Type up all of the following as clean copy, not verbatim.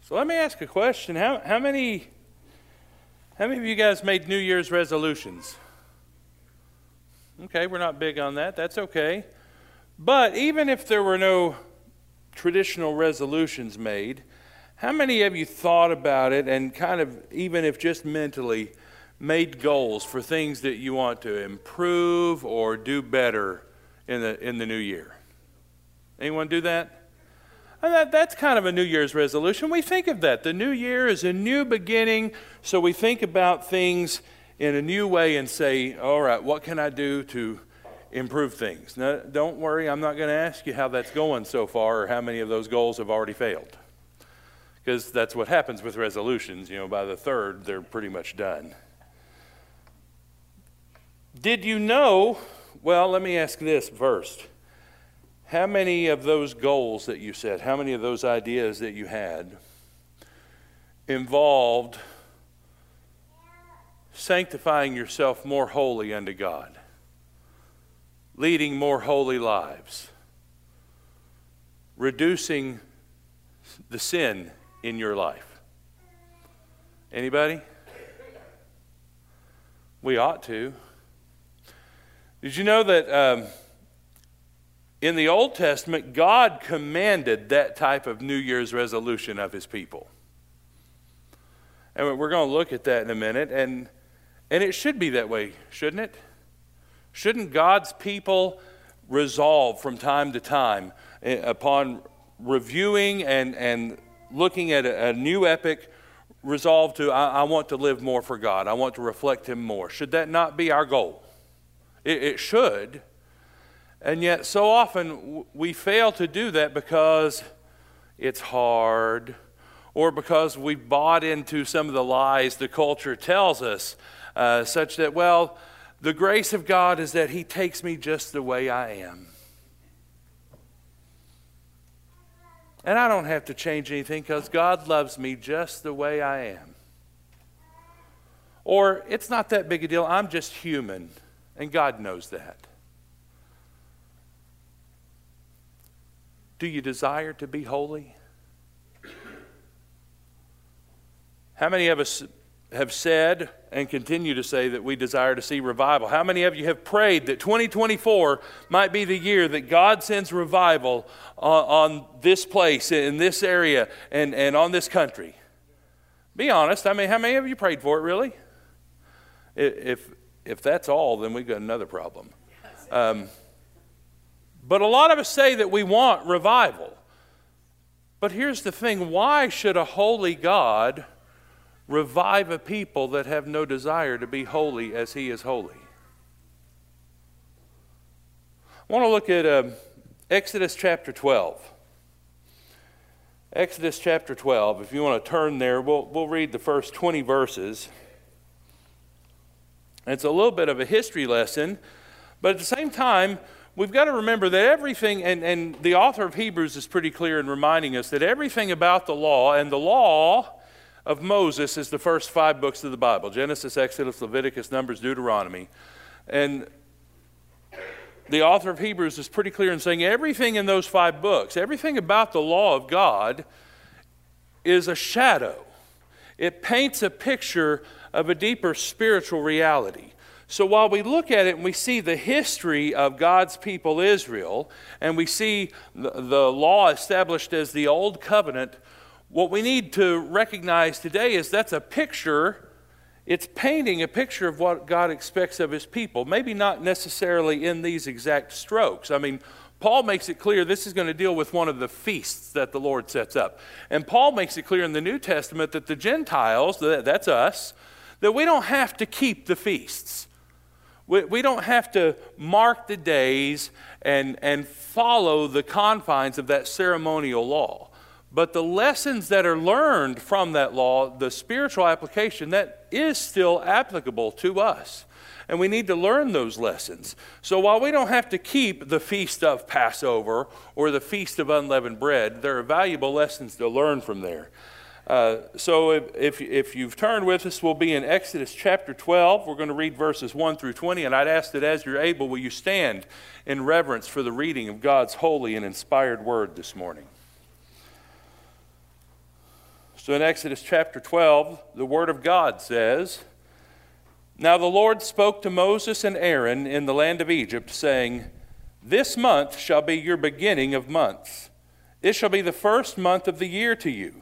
So let me ask a question. How many of you guys made New Year's resolutions? Okay, we're not big on that. That's okay. But even if there were no traditional resolutions made, how many of you thought about it and kind of, even if just mentally, made goals for things that you want to improve or do better in the new year? Anyone do that? And that's kind of a New Year's resolution. We think of that. The new year is a new beginning, so we think about things in a new way and say, all right, what can I do to improve things? Now, don't worry, I'm not going to ask you how that's going so far or how many of those goals have already failed. Because that's what happens with resolutions. By the third, they're pretty much done. Did you know, well, let me ask this first. How many of those goals that you set, how many of those ideas that you had involved sanctifying yourself more wholly unto God, leading more holy lives, reducing the sin in your life? Anybody? We ought to. Did you know that in the Old Testament, God commanded that type of New Year's resolution of his people? And we're going to look at that in a minute. And it should be that way, shouldn't it? Shouldn't God's people resolve from time to time upon reviewing and looking at a new epic, resolve to, I want to live more for God. I want to reflect him more. Should that not be our goal? It should. And yet so often we fail to do that because it's hard, or because we've bought into some of the lies the culture tells us, such that, well, the grace of God is that he takes me just the way I am. And I don't have to change anything because God loves me just the way I am. Or it's not that big a deal, I'm just human, and God knows that. Do you desire to be holy? How many of us have said and continue to say that we desire to see revival? How many of you have prayed that 2024 might be the year that God sends revival on this place, in this area, and on this country? Be honest. How many of you prayed for it, really? If that's all, then we've got another problem. But a lot of us say that we want revival. But here's the thing. Why should a holy God revive a people that have no desire to be holy as he is holy? I want to look at Exodus chapter 12. Exodus chapter 12. If you want to turn there, we'll read the first 20 verses. It's a little bit of a history lesson, but at the same time, we've got to remember that everything, and the author of Hebrews is pretty clear in reminding us that everything about the law, and the law of Moses is the first 5 books of the Bible: Genesis, Exodus, Leviticus, Numbers, Deuteronomy. And the author of Hebrews is pretty clear in saying everything in those 5 books, everything about the law of God is a shadow. It paints a picture of a deeper spiritual reality. So while we look at it and we see the history of God's people Israel, and we see the law established as the Old Covenant, what we need to recognize today is that's a picture. It's painting a picture of what God expects of his people. Maybe not necessarily in these exact strokes. I mean, Paul makes it clear this is going to deal with one of the feasts that the Lord sets up. And Paul makes it clear in the New Testament that the Gentiles, that's us, that we don't have to keep the feasts. We don't have to mark the days and follow the confines of that ceremonial law. But the lessons that are learned from that law, the spiritual application, that is still applicable to us. And we need to learn those lessons. So while we don't have to keep the feast of Passover or the feast of unleavened bread, there are valuable lessons to learn from there. So if you've turned with us, we'll be in Exodus chapter 12. We're going to read verses 1 through 20, and I'd ask that as you're able, will you stand in reverence for the reading of God's holy and inspired word this morning. So in Exodus chapter 12, the Word of God says, "Now the Lord spoke to Moses and Aaron in the land of Egypt, saying, 'This month shall be your beginning of months. It shall be the first month of the year to you.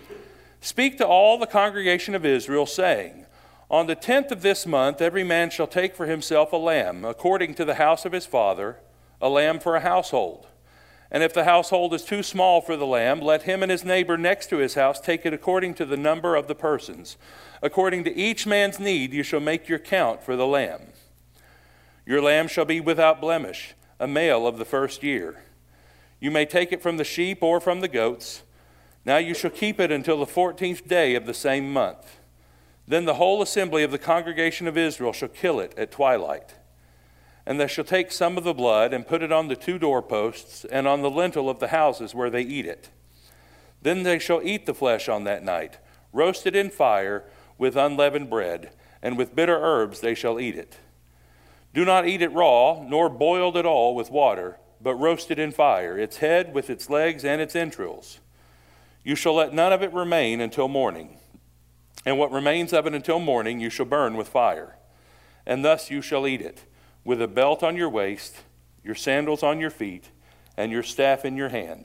Speak to all the congregation of Israel, saying, On the 10th of this month every man shall take for himself a lamb, according to the house of his father, a lamb for a household. And if the household is too small for the lamb, let him and his neighbor next to his house take it according to the number of the persons. According to each man's need you shall make your count for the lamb. Your lamb shall be without blemish, a male of the first year. You may take it from the sheep or from the goats. Now you shall keep it until the 14th day of the same month. Then the whole assembly of the congregation of Israel shall kill it at twilight. And they shall take some of the blood and put it on the 2 doorposts and on the lintel of the houses where they eat it. Then they shall eat the flesh on that night, roasted in fire with unleavened bread, and with bitter herbs they shall eat it. Do not eat it raw, nor boiled at all with water, but roast it in fire, its head with its legs and its entrails. You shall let none of it remain until morning. And what remains of it until morning you shall burn with fire. And thus you shall eat it, with a belt on your waist, your sandals on your feet, and your staff in your hand.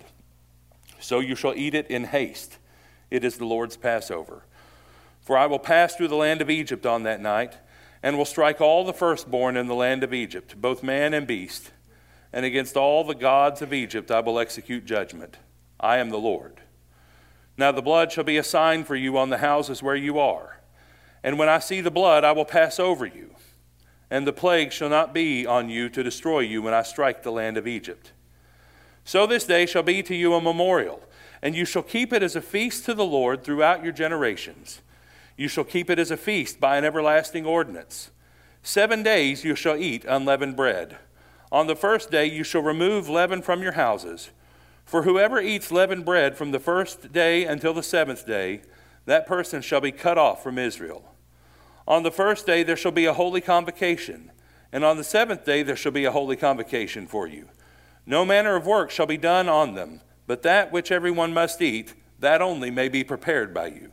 So you shall eat it in haste. It is the Lord's Passover. For I will pass through the land of Egypt on that night, and will strike all the firstborn in the land of Egypt, both man and beast. And against all the gods of Egypt I will execute judgment. I am the Lord. Now the blood shall be a sign for you on the houses where you are. And when I see the blood, I will pass over you. And the plague shall not be on you to destroy you when I strike the land of Egypt. So this day shall be to you a memorial, and you shall keep it as a feast to the Lord throughout your generations. You shall keep it as a feast by an everlasting ordinance. 7 days you shall eat unleavened bread. On the first day you shall remove leaven from your houses. For whoever eats leavened bread from the first day until the 7th day, that person shall be cut off from Israel. On the first day there shall be a holy convocation, and on the 7th day there shall be a holy convocation for you. No manner of work shall be done on them, but that which everyone must eat, that only may be prepared by you.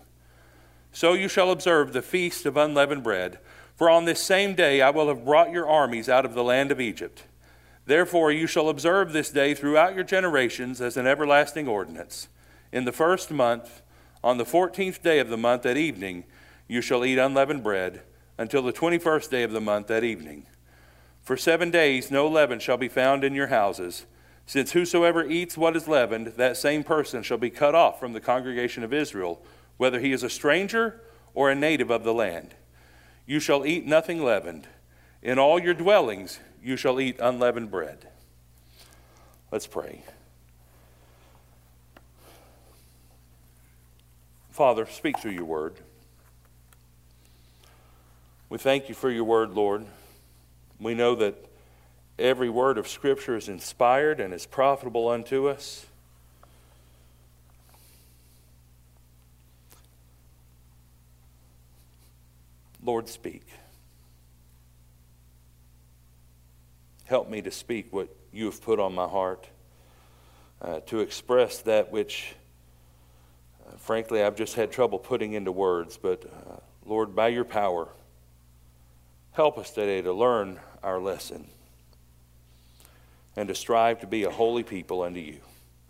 So you shall observe the feast of unleavened bread, for on this same day I will have brought your armies out of the land of Egypt. Therefore you shall observe this day throughout your generations as an everlasting ordinance. In the first month, on the 14th day of the month at evening, you shall eat unleavened bread until the 21st day of the month at evening. For 7 days no leaven shall be found in your houses, since whosoever eats what is leavened, that same person shall be cut off from the congregation of Israel, whether he is a stranger or a native of the land. You shall eat nothing leavened. In all your dwellings you shall eat unleavened bread. Let's pray. Father, speak through your word. We thank you for your word, Lord. We know that every word of Scripture is inspired and is profitable unto us. Lord, speak. Help me to speak what you have put on my heart, to express that which, frankly, I've just had trouble putting into words. But, Lord, by your power, help us today to learn our lesson and to strive to be a holy people unto you.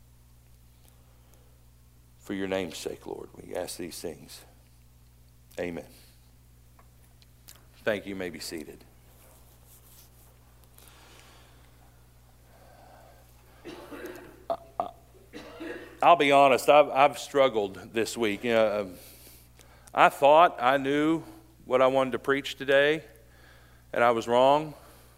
For your name's sake, Lord, we ask these things. Amen. Thank you. You may be seated. I'll be honest, I've struggled this week. I thought I knew what I wanted to preach today, and I was wrong.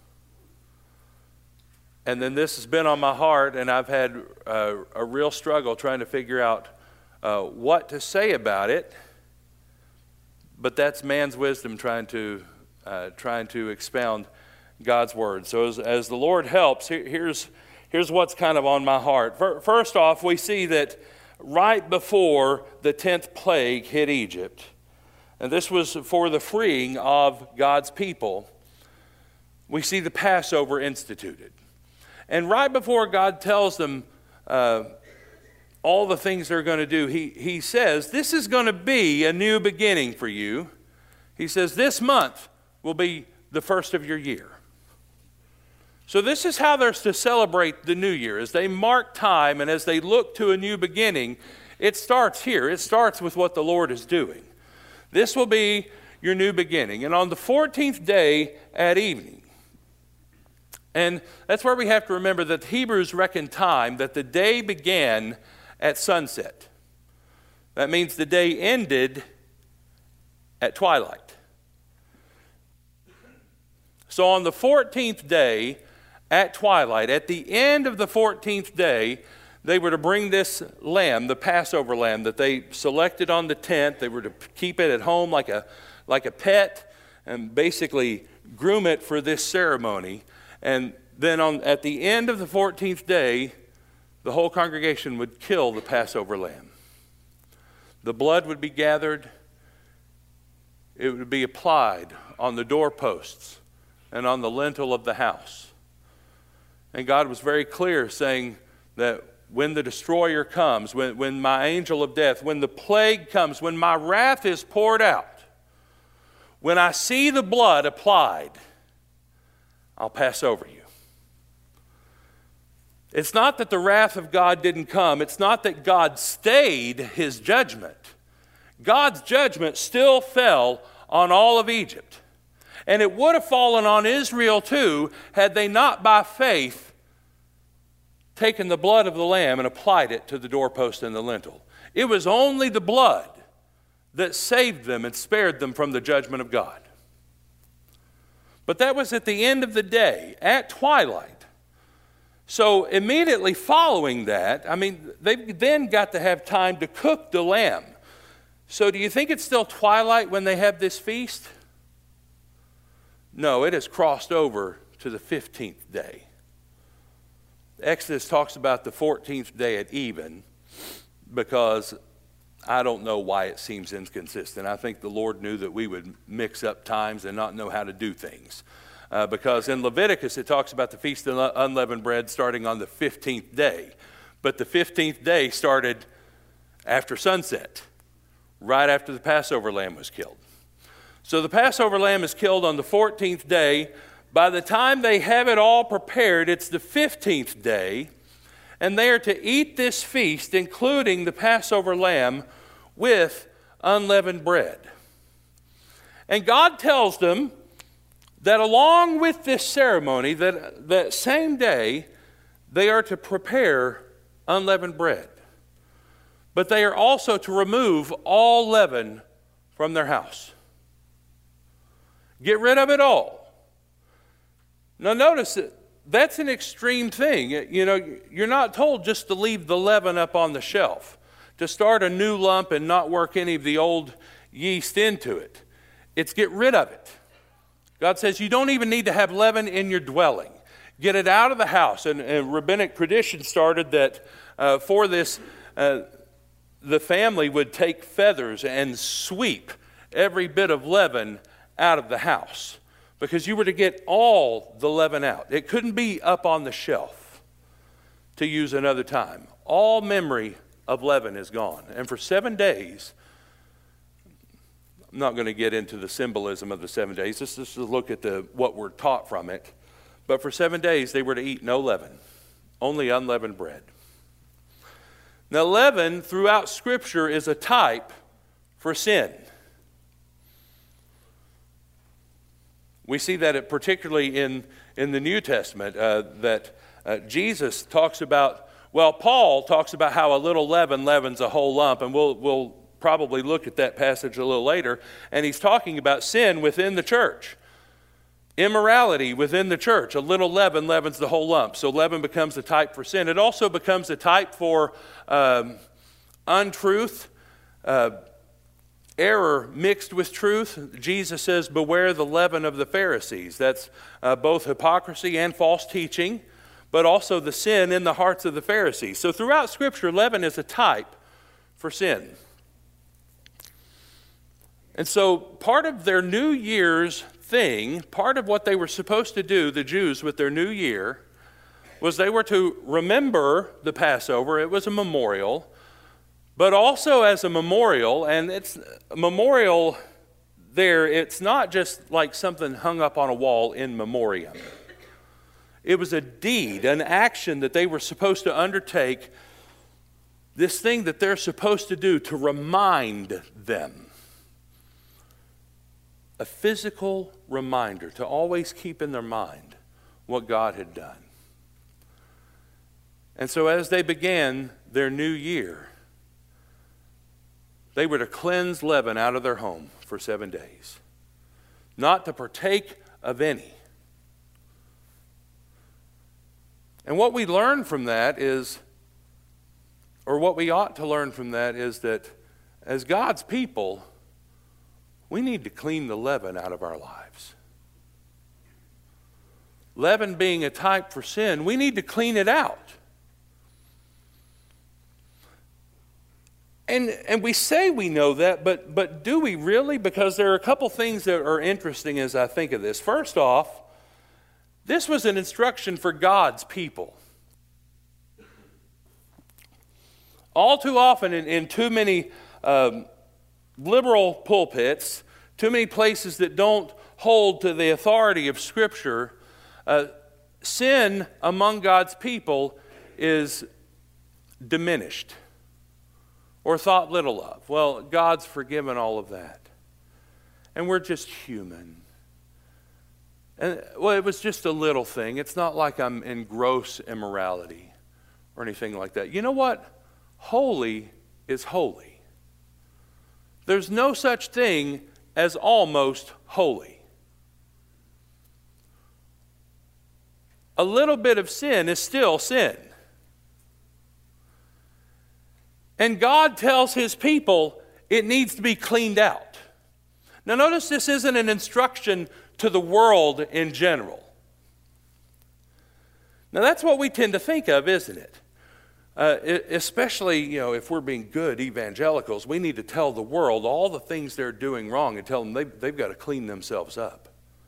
And then this has been on my heart, and I've had a real struggle trying to figure out what to say about it. But that's man's wisdom trying to expound God's word. So as the Lord helps, here's what's kind of on my heart. First off, we see that right before the 10th plague hit Egypt, and this was for the freeing of God's people, we see the Passover instituted. And right before God tells them, all the things they're going to do, he says, this is going to be a new beginning for you. He says, this month will be the first of your year. So this is how they're to celebrate the new year. As they mark time and as they look to a new beginning, it starts here. It starts with what the Lord is doing. This will be your new beginning. And on the 14th day at evening, and that's where we have to remember that the Hebrews reckon time, that the day began at sunset. That means the day ended at twilight. So on the 14th day at twilight, at the end of the 14th day, they were to bring this lamb, the Passover lamb that they selected on the tent. They were to keep it at home like a pet and basically groom it for this ceremony. And then at the end of the 14th day, the whole congregation would kill the Passover lamb. The blood would be gathered. It would be applied on the doorposts and on the lintel of the house. And God was very clear, saying that when the destroyer comes, when my angel of death, when the plague comes, when my wrath is poured out, when I see the blood applied, I'll pass over you. It's not that the wrath of God didn't come. It's not that God stayed his judgment. God's judgment still fell on all of Egypt. And it would have fallen on Israel too, had they not by faith taken the blood of the lamb and applied it to the doorpost and the lintel. It was only the blood that saved them and spared them from the judgment of God. But that was at the end of the day, at twilight. So immediately following that, they then got to have time to cook the lamb. So do you think it's still twilight when they have this feast? No, it has crossed over to the 15th day. Exodus talks about the 14th day at even because I don't know why it seems inconsistent. I think the Lord knew that we would mix up times and not know how to do things. Because in Leviticus it talks about the Feast of Unleavened Bread starting on the 15th day. But the 15th day started after sunset, right after the Passover lamb was killed. So the Passover lamb is killed on the 14th day. By the time they have it all prepared, it's the 15th day. And they are to eat this feast, including the Passover lamb, with unleavened bread. And God tells them that along with this ceremony, that same day, they are to prepare unleavened bread. But they are also to remove all leaven from their house. Get rid of it all. Now notice that that's an extreme thing. You know, you're not told just to leave the leaven up on the shelf, to start a new lump and not work any of the old yeast into it. It's get rid of it. God says you don't even need to have leaven in your dwelling. Get it out of the house. And rabbinic tradition started that for this, the family would take feathers and sweep every bit of leaven out of the house, because you were to get all the leaven out. It couldn't be up on the shelf to use another time. All memory of leaven is gone. And for 7 days, I'm not going to get into the symbolism of the 7 days. Let's just look at what we're taught from it. But for 7 days, they were to eat no leaven, only unleavened bread. Now, leaven throughout Scripture is a type for sin. We see that particularly in the New Testament, that Jesus talks about, Paul talks about how a little leaven leavens a whole lump, and we'll probably look at that passage a little later, and he's talking about sin within the church. Immorality within the church. A little leaven leavens the whole lump. So leaven becomes a type for sin. It also becomes a type for untruth, error mixed with truth. Jesus says, beware the leaven of the Pharisees. That's both hypocrisy and false teaching, but also the sin in the hearts of the Pharisees. So throughout Scripture, leaven is a type for sin. And so part of their New Year's thing, part of what they were supposed to do, the Jews, with their New Year, was they were to remember the Passover. It was a memorial, but also as a memorial. And it's a memorial there, it's not just like something hung up on a wall in memoriam. It was a deed, an action that they were supposed to undertake, this thing that they're supposed to do to remind them. A physical reminder to always keep in their mind what God had done. And so as they began their new year, they were to cleanse leaven out of their home for 7 days, not to partake of any. And what we learn from that is, or what we ought to learn from that is that as God's people, we need to clean the leaven out of our lives. Leaven being a type for sin, we need to clean it out. And we say we know that, but do we really? Because there are a couple things that are interesting as I think of this. First off, this was an instruction for God's people. All too often in too many liberal pulpits, too many places that don't hold to the authority of Scripture, sin among God's people is diminished or thought little of. Well, God's forgiven all of that. And we're just human. And well, it was just a little thing. It's not like I'm in gross immorality or anything like that. You know what? Holy is holy. There's no such thing as almost holy. A little bit of sin is still sin. And God tells His people it needs to be cleaned out. Now notice this isn't an instruction to the world in general. Now that's what we tend to think of, isn't it? Especially, if we're being good evangelicals, we need to tell the world all the things they're doing wrong and tell them they've got to clean themselves up.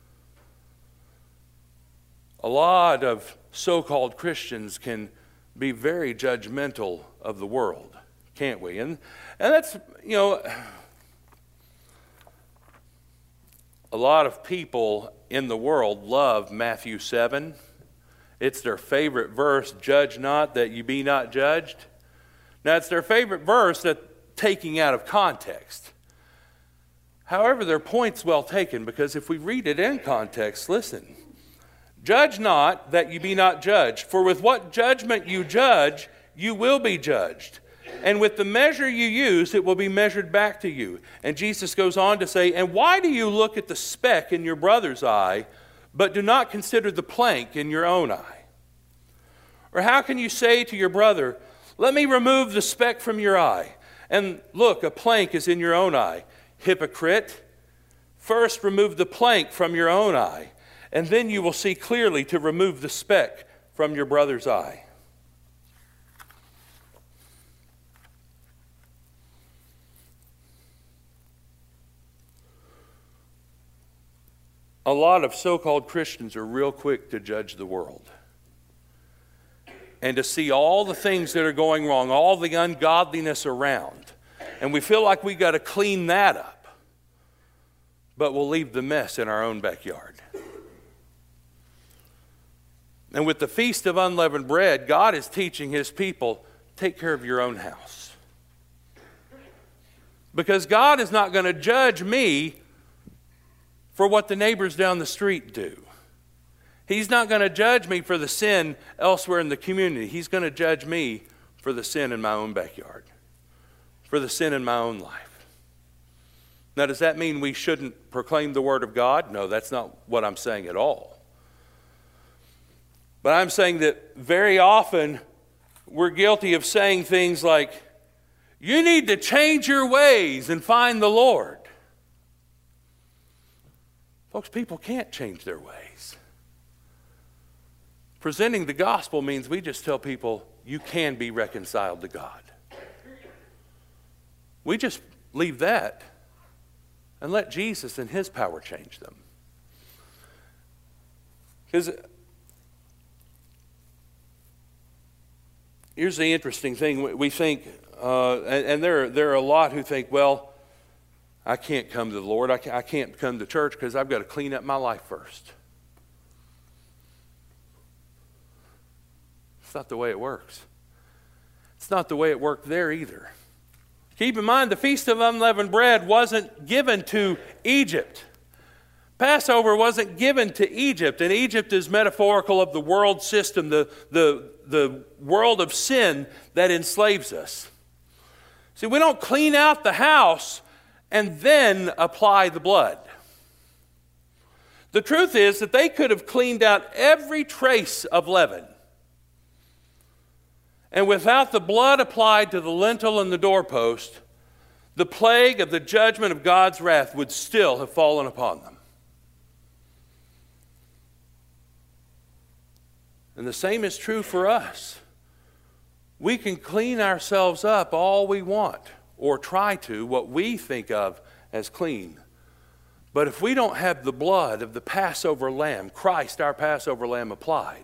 A lot of so-called Christians can be very judgmental of the world, can't we? And that's, a lot of people in the world love Matthew 7. It's their favorite verse, judge not that you be not judged. Now, it's their favorite verse that taking out of context. However, their point's well taken, because if we read it in context, listen. Judge not that you be not judged, for with what judgment you judge, you will be judged. And with the measure you use, it will be measured back to you. And Jesus goes on to say, and why do you look at the speck in your brother's eye, but do not consider the plank in your own eye? Or how can you say to your brother, let me remove the speck from your eye, and look, a plank is in your own eye? Hypocrite, first remove the plank from your own eye, and then you will see clearly to remove the speck from your brother's eye. A lot of so-called Christians are real quick to judge the world and to see all the things that are going wrong, all the ungodliness around. And we feel like we got to clean that up, but we'll leave the mess in our own backyard. And with the Feast of Unleavened Bread, God is teaching His people, take care of your own house. Because God is not going to judge me for what the neighbors down the street do. He's not going to judge me for the sin elsewhere in the community. He's going to judge me for the sin in my own backyard, for the sin in my own life. Now, does that mean we shouldn't proclaim the Word of God? No, that's not what I'm saying at all. But I'm saying that very often we're guilty of saying things like, you need to change your ways and find the Lord. Folks, people can't change their ways. Presenting the gospel means we just tell people you can be reconciled to God. We just leave that and let Jesus and His power change them. Because here's the interesting thing. We think, and there are a lot who think, well, I can't come to the Lord. I can't come to church because I've got to clean up my life first. It's not the way it works. It's not the way it worked there either. Keep in mind, the Feast of Unleavened Bread wasn't given to Egypt. Passover wasn't given to Egypt, and Egypt is metaphorical of the world system, the world of sin that enslaves us. See, we don't clean out the house and then apply the blood. The truth is that they could have cleaned out every trace of leaven. And without the blood applied to the lintel and the doorpost, the plague of the judgment of God's wrath would still have fallen upon them. And the same is true for us. We can clean ourselves up all we want, or try to, what we think of as clean. But if we don't have the blood of the Passover lamb, Christ, our Passover lamb, applied,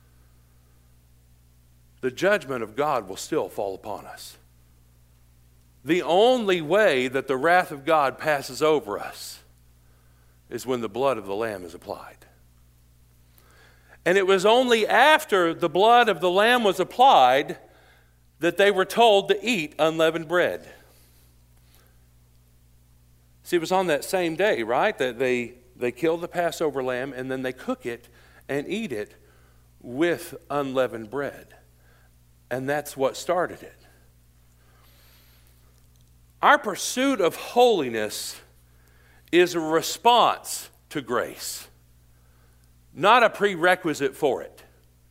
the judgment of God will still fall upon us. The only way that the wrath of God passes over us is when the blood of the lamb is applied. And it was only after the blood of the lamb was applied that they were told to eat unleavened bread. See, it was on that same day, right, that they kill the Passover lamb and then they cook it and eat it with unleavened bread. And that's what started it. Our pursuit of holiness is a response to grace, not a prerequisite for it.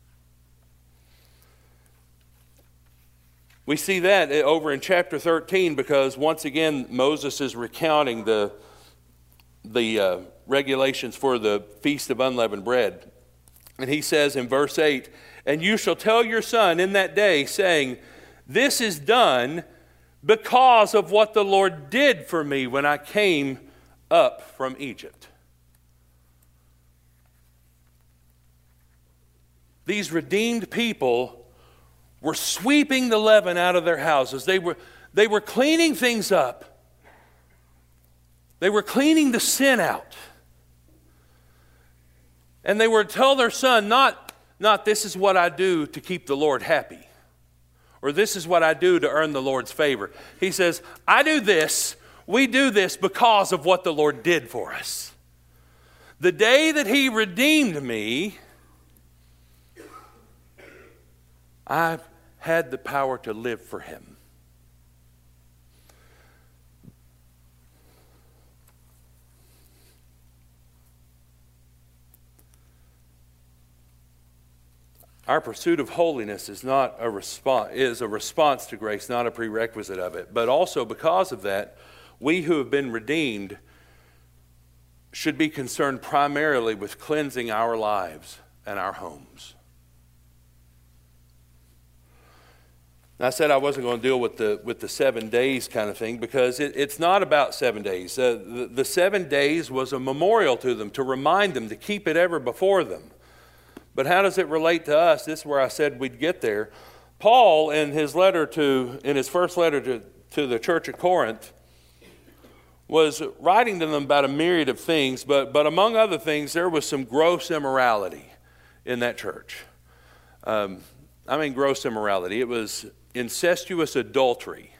We see that over in chapter 13 because once again Moses is recounting the regulations for the Feast of Unleavened Bread. And he says in verse 8, "And you shall tell your son in that day, saying, this is done because of what the Lord did for me when I came up from Egypt." These redeemed people were sweeping the leaven out of their houses. They were cleaning things up. They were cleaning the sin out. And they were to tell their son, not this is what I do to keep the Lord happy, or this is what I do to earn the Lord's favor. He says, I do this, we do this because of what the Lord did for us. The day that He redeemed me, I've had the power to live for Him. Our pursuit of holiness is a response to grace, not a prerequisite of it. But also because of that, we who have been redeemed should be concerned primarily with cleansing our lives and our homes. I said I wasn't going to deal with the 7 days kind of thing because it's not about 7 days. The 7 days was a memorial to them, to remind them, to keep it ever before them. But how does it relate to us? This is where I said we'd get there. Paul, in his first letter to the church at Corinth, was writing to them about a myriad of things, but among other things, there was some gross immorality in that church. Gross immorality. It was incestuous adultery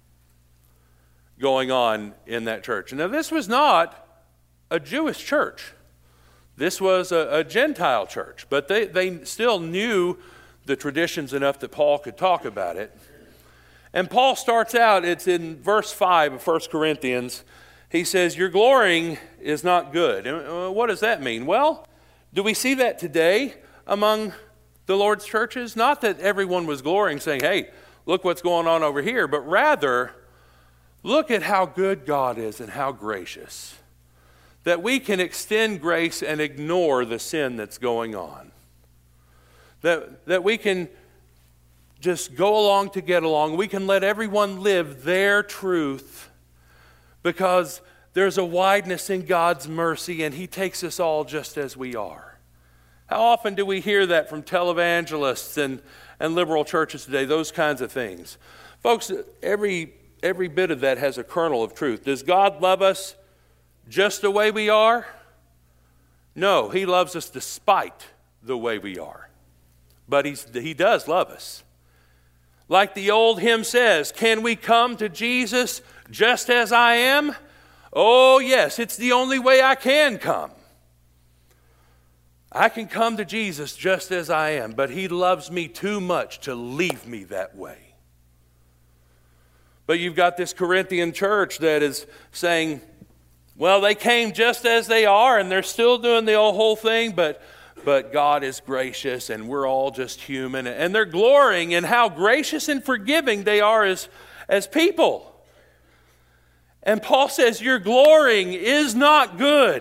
going on in that church. Now, this was not a Jewish church. This was a Gentile church, but they still knew the traditions enough that Paul could talk about it. And Paul starts out, it's in verse 5 of 1 Corinthians. He says, your glorying is not good. And what does that mean? Well, do we see that today among the Lord's churches? Not that everyone was glorying, saying, hey, look what's going on over here, but rather, look at how good God is and how gracious. That we can extend grace and ignore the sin that's going on. That we can just go along to get along. We can let everyone live their truth because there's a wideness in God's mercy and He takes us all just as we are. How often do we hear that from televangelists and liberal churches today, those kinds of things? Folks, every bit of that has a kernel of truth. Does God love us just the way we are? No, he loves us despite the way we are. But he does love us. Like the old hymn says, can we come to Jesus just as I am? Oh yes, it's the only way I can come. I can come to Jesus just as I am, but he loves me too much to leave me that way. But you've got this Corinthian church that is saying, well, they came just as they are and they're still doing the whole thing, but God is gracious and we're all just human. And they're glorying in how gracious and forgiving they are as people. And Paul says, your glorying is not good.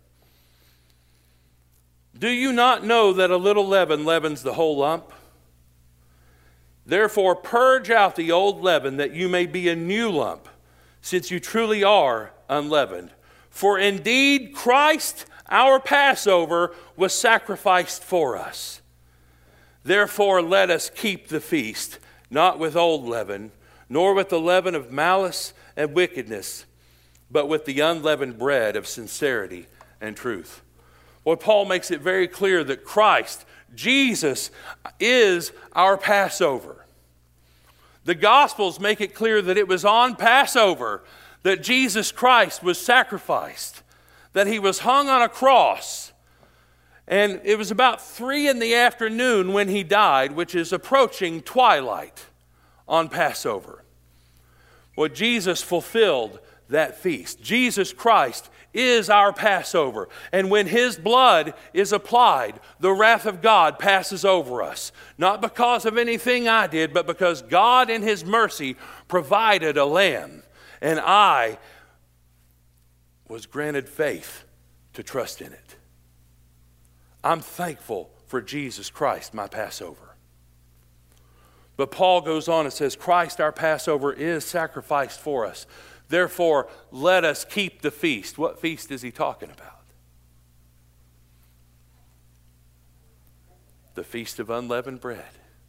Do you not know that a little leaven leavens the whole lump? Therefore, purge out the old leaven, that you may be a new lump, since you truly are unleavened. For indeed, Christ, our Passover, was sacrificed for us. Therefore, let us keep the feast, not with old leaven, nor with the leaven of malice and wickedness, but with the unleavened bread of sincerity and truth. Well, Paul makes it very clear that Christ, Jesus, is our Passover. The Gospels make it clear that it was on Passover that Jesus Christ was sacrificed, that he was hung on a cross. And it was about 3 p.m. when he died, which is approaching twilight on Passover. Well, Jesus fulfilled that feast. Jesus Christ is our Passover. And when his blood is applied, the wrath of God passes over us. Not because of anything I did, but because God in his mercy provided a lamb. And I was granted faith to trust in it. I'm thankful for Jesus Christ, my Passover. But Paul goes on and says, Christ, our Passover, is sacrificed for us. Therefore, let us keep the feast. What feast is he talking about? The Feast of Unleavened Bread.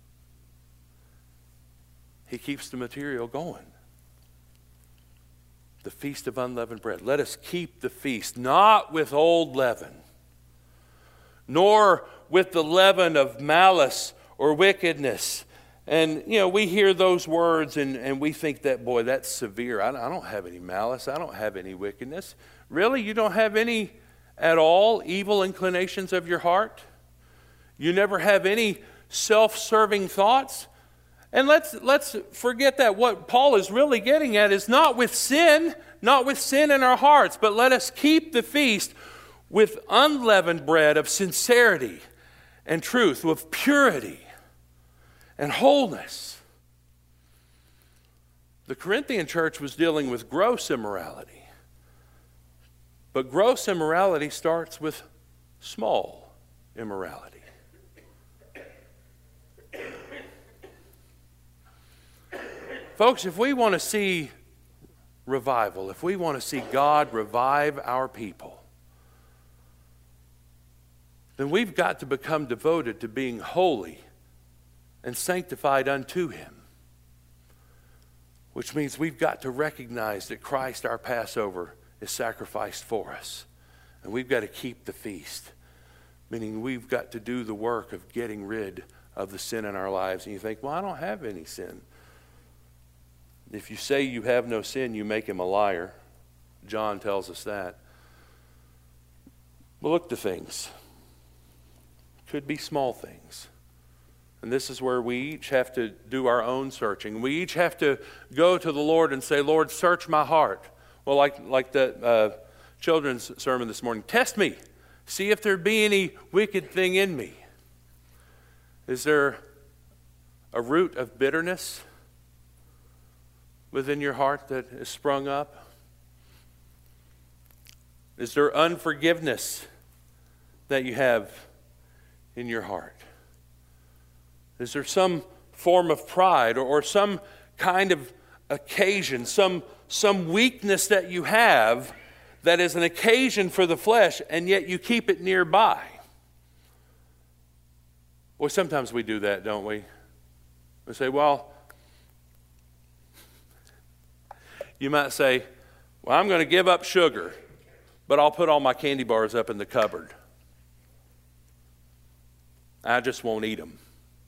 He keeps the material going. The Feast of Unleavened Bread. Let us keep the feast, not with old leaven, nor with the leaven of malice or wickedness. And, we hear those words and we think that, boy, that's severe. I don't have any malice. I don't have any wickedness. Really? You don't have any at all evil inclinations of your heart? You never have any self-serving thoughts? And let's forget that. What Paul is really getting at is not with sin in our hearts, but let us keep the feast with unleavened bread of sincerity and truth, with purity and wholeness. The Corinthian church was dealing with gross immorality. But gross immorality starts with small immorality. Folks, if we want to see revival, if we want to see God revive our people, then we've got to become devoted to being holy and sanctified unto him. Which means we've got to recognize that Christ, our Passover, is sacrificed for us. And we've got to keep the feast. Meaning we've got to do the work of getting rid of the sin in our lives. And you think, well, I don't have any sin. If you say you have no sin, you make him a liar. John tells us that. Well, look to things. Could be small things. And this is where we each have to do our own searching. We each have to go to the Lord and say, Lord, search my heart. Well, like the children's sermon this morning, test me. See if there be any wicked thing in me. Is there a root of bitterness within your heart that has sprung up? Is there unforgiveness that you have in your heart? Is there some form of pride or some kind of occasion, some weakness that you have that is an occasion for the flesh, and yet you keep it nearby? Well, sometimes we do that, don't we? We say, well, You might say, well, I'm going to give up sugar, but I'll put all my candy bars up in the cupboard. I just won't eat them.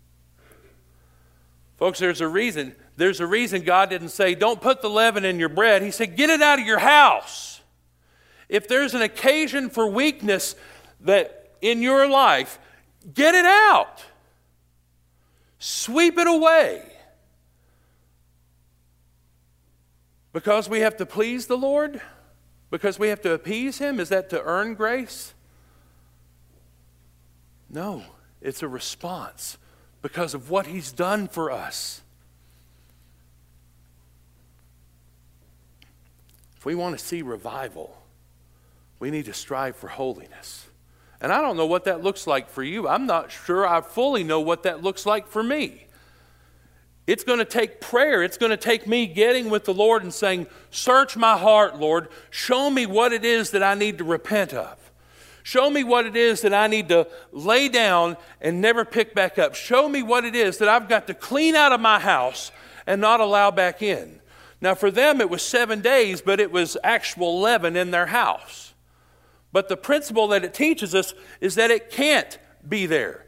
Folks, there's a reason. There's a reason God didn't say, don't put the leaven in your bread. He said, get it out of your house. If there's an occasion for weakness that in your life, get it out. Sweep it away. Because we have to please the Lord? Because we have to appease Him? Is that to earn grace? No, it's a response because of what He's done for us. If we want to see revival, we need to strive for holiness. And I don't know what that looks like for you. I'm not sure I fully know what that looks like for me. It's going to take prayer. It's going to take me getting with the Lord and saying, search my heart, Lord. Show me what it is that I need to repent of. Show me what it is that I need to lay down and never pick back up. Show me what it is that I've got to clean out of my house and not allow back in. Now for them it was 7 days, but it was actual leaven in their house. But the principle that it teaches us is that it can't be there.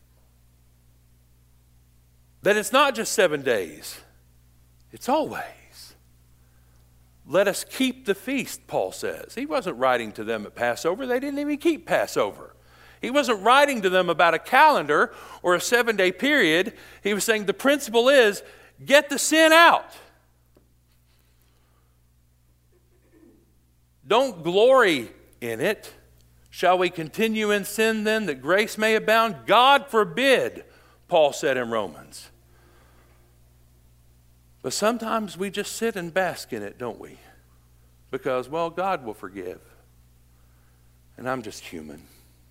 That it's not just 7 days, it's always. Let us keep the feast, Paul says. He wasn't writing to them at Passover. They didn't even keep Passover. He wasn't writing to them about a calendar or a 7-day period. He was saying the principle is, get the sin out. Don't glory in it. Shall we continue in sin then that grace may abound? God forbid, Paul said in Romans. But sometimes we just sit and bask in it, don't we? Because, well, God will forgive. And I'm just human.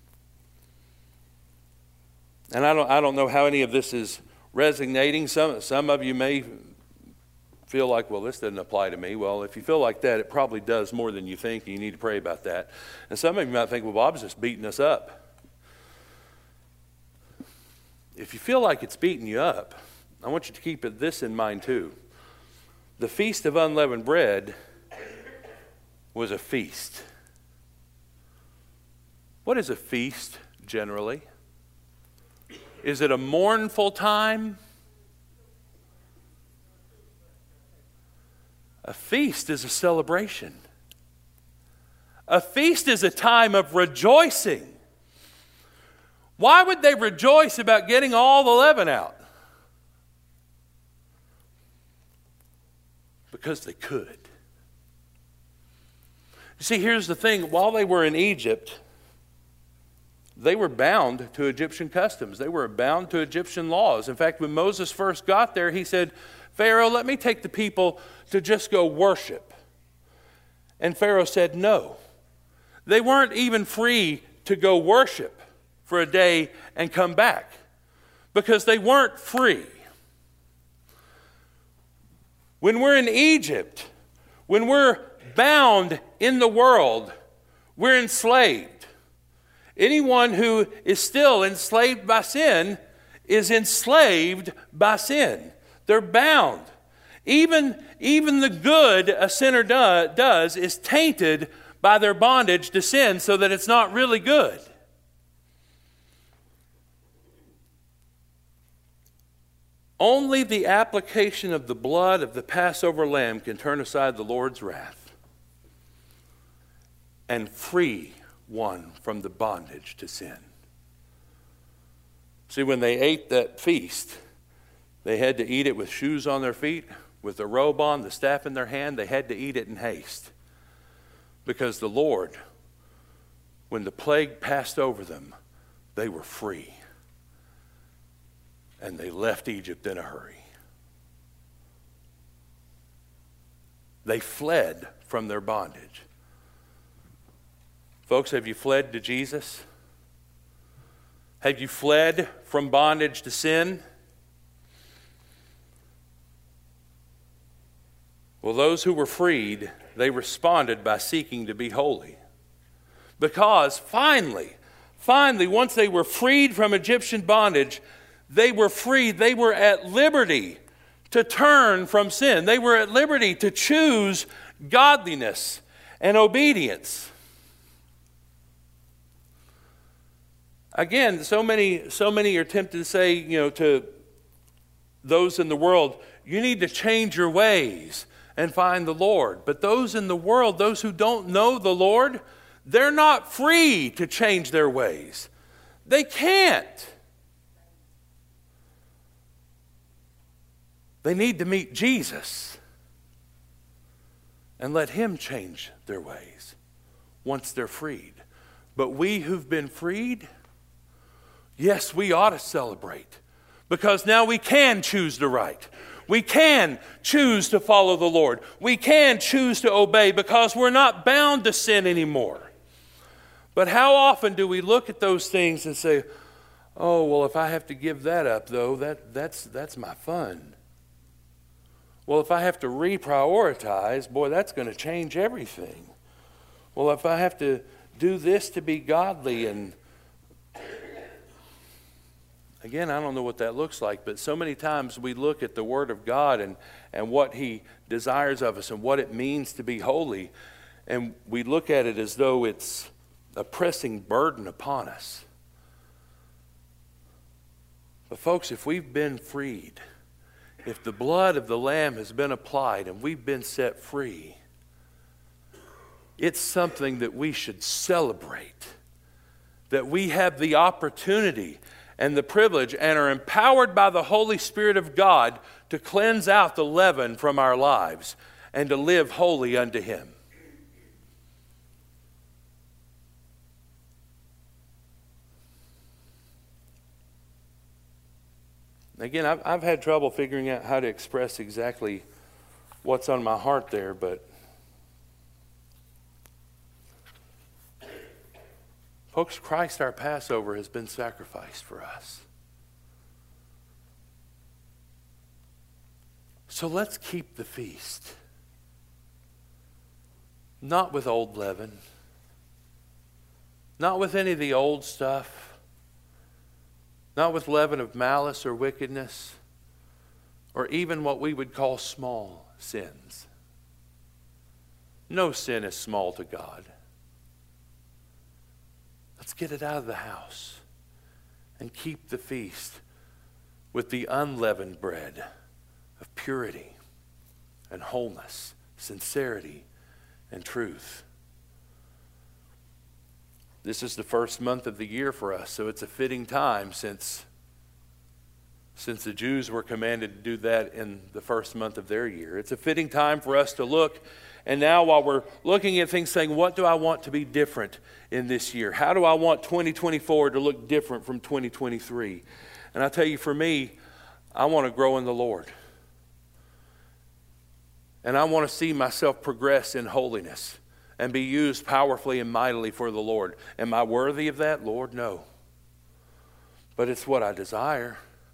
And I don't know how any of this is resonating. Some of you may feel like, well, this doesn't apply to me. Well, if you feel like that, it probably does more than you think, and you need to pray about that. And some of you might think, well, Bob's just beating us up. If you feel like it's beating you up, I want you to keep this in mind too. The Feast of Unleavened Bread was a feast. What is a feast generally? Is it a mournful time? A feast is a celebration. A feast is a time of rejoicing. Why would they rejoice about getting all the leaven out? Because they could. You see, here's the thing. While they were in Egypt, they were bound to Egyptian customs. They were bound to Egyptian laws. In fact, when Moses first got there, he said, Pharaoh, let me take the people to just go worship. And Pharaoh said no. They weren't even free to go worship for a day and come back because they weren't free. When we're in Egypt, when we're bound in the world, we're enslaved. Anyone who is still enslaved by sin is enslaved by sin. They're bound. Even the good a sinner does is tainted by their bondage to sin so that it's not really good. Only the application of the blood of the Passover lamb can turn aside the Lord's wrath and free one from the bondage to sin. See, when they ate that feast, they had to eat it with shoes on their feet, with a robe on, the staff in their hand. They had to eat it in haste. Because the Lord, when the plague passed over them, they were free. And they left Egypt in a hurry. They fled from their bondage. Folks, have you fled to Jesus? Have you fled from bondage to sin? Well, those who were freed, they responded by seeking to be holy. Because finally, once they were freed from Egyptian bondage, they were free. They were at liberty to turn from sin. They were at liberty to choose godliness and obedience. Again, so many are tempted to say, to those in the world, you need to change your ways and find the Lord. But those in the world, those who don't know the Lord, they're not free to change their ways. They can't. They need to meet Jesus and let Him change their ways once they're freed. But we who've been freed, yes, we ought to celebrate, because now we can choose the right. We can choose to follow the Lord. We can choose to obey because we're not bound to sin anymore. But how often do we look at those things and say, oh, well, if I have to give that up, though, that's my fun. Well, if I have to reprioritize, boy, that's going to change everything. Well, if I have to do this to be godly, and again, I don't know what that looks like, but so many times we look at the Word of God and what He desires of us and what it means to be holy, and we look at it as though it's a pressing burden upon us. But folks, if we've been freed, if the blood of the Lamb has been applied and we've been set free, it's something that we should celebrate, that we have the opportunity and the privilege and are empowered by the Holy Spirit of God to cleanse out the leaven from our lives and to live holy unto Him. Again, I've had trouble figuring out how to express exactly what's on my heart there, but folks, Christ our Passover has been sacrificed for us. So let's keep the feast. Not with old leaven. Not with any of the old stuff. Not with leaven of malice or wickedness, or even what we would call small sins. No sin is small to God. Let's get it out of the house and keep the feast with the unleavened bread of purity and wholeness, sincerity and truth. This is the first month of the year for us, so it's a fitting time since the Jews were commanded to do that in the first month of their year. It's a fitting time for us to look, and now while we're looking at things saying, what do I want to be different in this year? How do I want 2024 to look different from 2023? And I tell you, for me, I want to grow in the Lord. And I want to see myself progress in holiness and be used powerfully and mightily for the Lord. Am I worthy of that? Lord, no. But it's what I desire.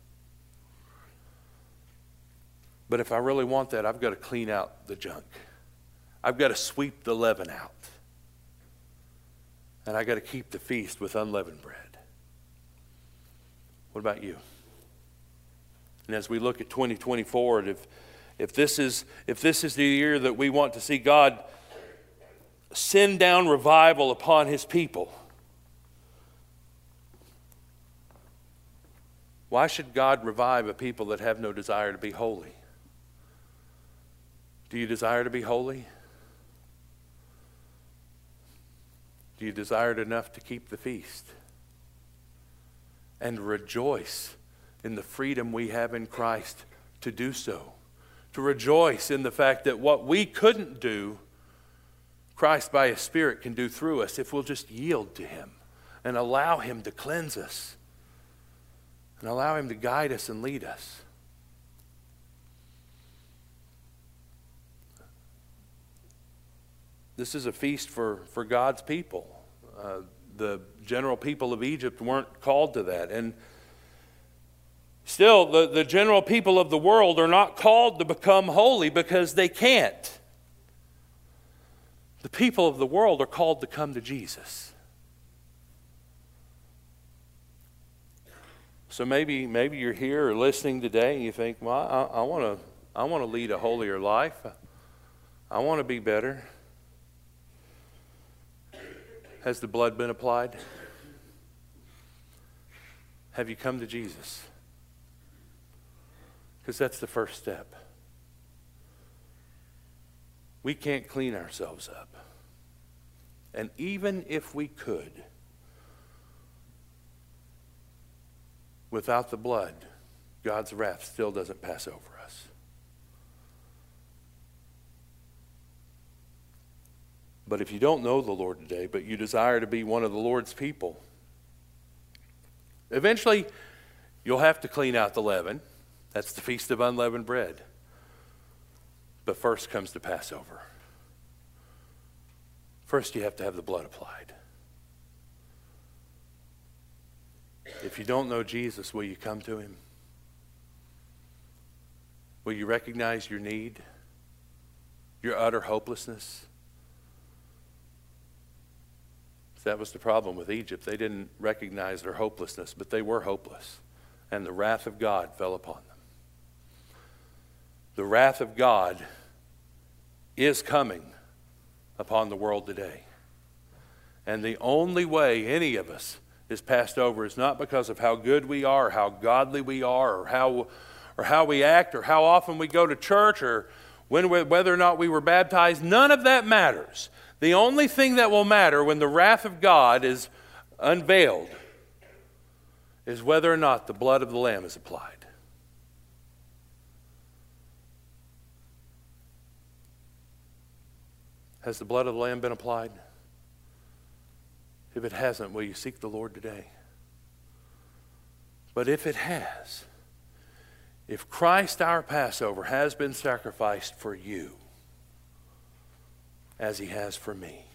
But if I really want that, I've got to clean out the junk. I've got to sweep the leaven out. And I've got to keep the feast with unleavened bread. What about you? And as we look at 2024, if this is the year that we want to see God send down revival upon His people, why should God revive a people that have no desire to be holy? Do you desire to be holy? Do you desire it enough to keep the feast and rejoice in the freedom we have in Christ to do so? To rejoice in the fact that what we couldn't do, Christ by His Spirit can do through us if we'll just yield to Him and allow Him to cleanse us and allow Him to guide us and lead us. This is a feast for God's people. The general people of Egypt weren't called to that. And still, the general people of the world are not called to become holy because they can't. The people of the world are called to come to Jesus. So maybe you're here or listening today and you think, well, I want to lead a holier life. I want to be better. Has the blood been applied? Have you come to Jesus? Because that's the first step. We can't clean ourselves up. And even if we could, without the blood, God's wrath still doesn't pass over us. But if you don't know the Lord today, but you desire to be one of the Lord's people, eventually you'll have to clean out the leaven. That's the Feast of Unleavened Bread. But first comes the Passover. First you have to have the blood applied. If you don't know Jesus, will you come to him? Will you recognize your need, your utter hopelessness? That was the problem with Egypt. They didn't recognize their hopelessness, but they were hopeless. And the wrath of God fell upon them. The wrath of God is coming upon the world today. And the only way any of us is passed over is not because of how good we are, or how godly we are, or how we act, or how often we go to church, or whether or not we were baptized. None of that matters. The only thing that will matter when the wrath of God is unveiled is whether or not the blood of the Lamb is applied. Has the blood of the Lamb been applied? If it hasn't, will you seek the Lord today? But if it has, if Christ our Passover has been sacrificed for you, as he has for me,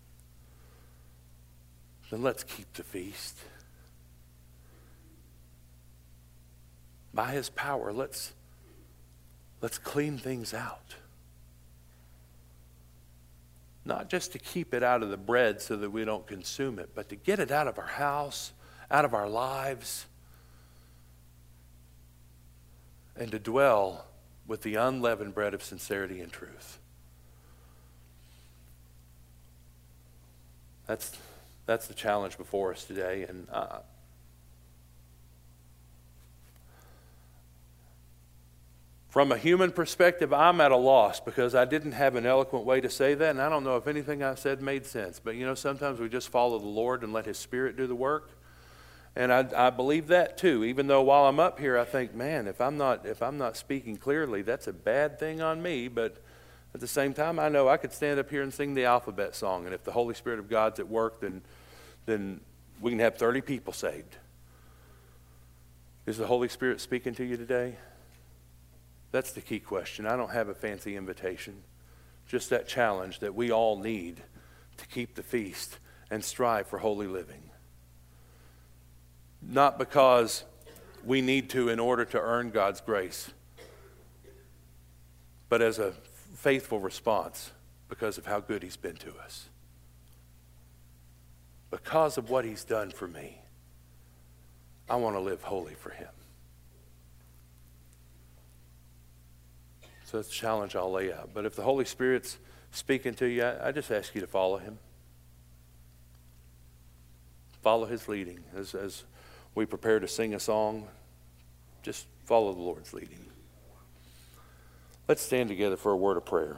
then let's keep the feast. By his power, let's clean things out. Not just to keep it out of the bread so that we don't consume it, but to get it out of our house, out of our lives, and to dwell with the unleavened bread of sincerity and truth. That's the challenge before us today. And from a human perspective, I'm at a loss because I didn't have an eloquent way to say that, and I don't know if anything I said made sense. But you know, sometimes we just follow the Lord and let his Spirit do the work. And I believe that too, even though while I'm up here I think, man, if I'm not speaking clearly, that's a bad thing on me. But at the same time, I know I could stand up here and sing the alphabet song, and if the Holy Spirit of God's at work, then we can have 30 people saved. Is the Holy Spirit speaking to you today? That's the key question. I don't have a fancy invitation, just that challenge that we all need to keep the feast and strive for holy living. Not because we need to in order to earn God's grace, but as a faithful response because of how good he's been to us. Because of what he's done for me, I want to live holy for him. So that's a challenge I'll lay out. But if the Holy Spirit's speaking to you, I just ask you to follow him. Follow his leading. As we prepare to sing a song, just follow the Lord's leading. Let's stand together for a word of prayer.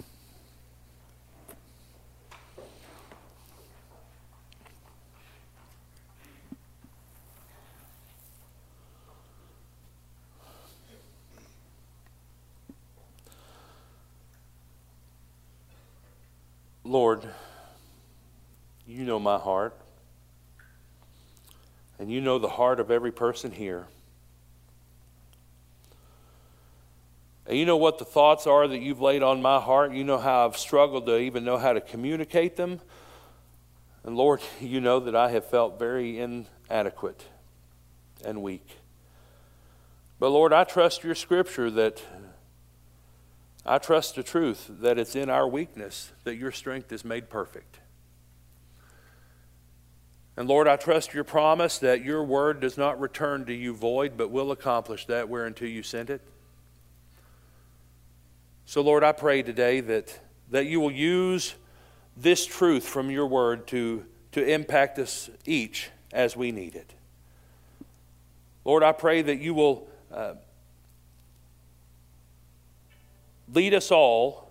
Lord, you know my heart, and you know the heart of every person here. And you know what the thoughts are that you've laid on my heart. You know how I've struggled to even know how to communicate them. And Lord, you know that I have felt very inadequate and weak. But Lord, I trust your scripture that I trust the truth that it's in our weakness that your strength is made perfect. And Lord, I trust your promise that your word does not return to you void, but will accomplish that whereunto you sent it. So Lord, I pray today that you will use this truth from your word to impact us each as we need it. Lord, I pray that you will lead us all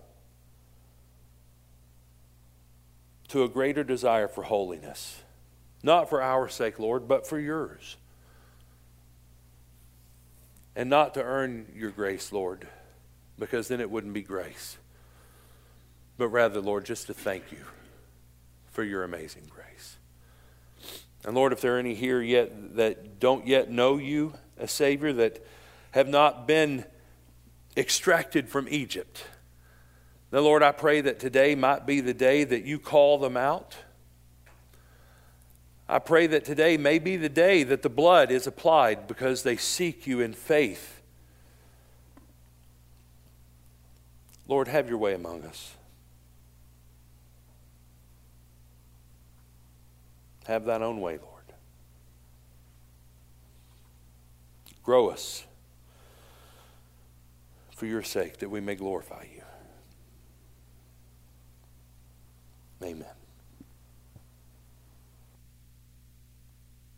to a greater desire for holiness. Not for our sake, Lord, but for yours. And not to earn your grace, Lord, because then it wouldn't be grace. But rather, Lord, just to thank you for your amazing grace. And Lord, if there are any here yet that don't yet know you as Savior, that have not been extracted from Egypt, then Lord, I pray that today might be the day that you call them out. I pray that today may be the day that the blood is applied because they seek you in faith. Lord, have your way among us. Have thine own way, Lord. Grow us for your sake that we may glorify you.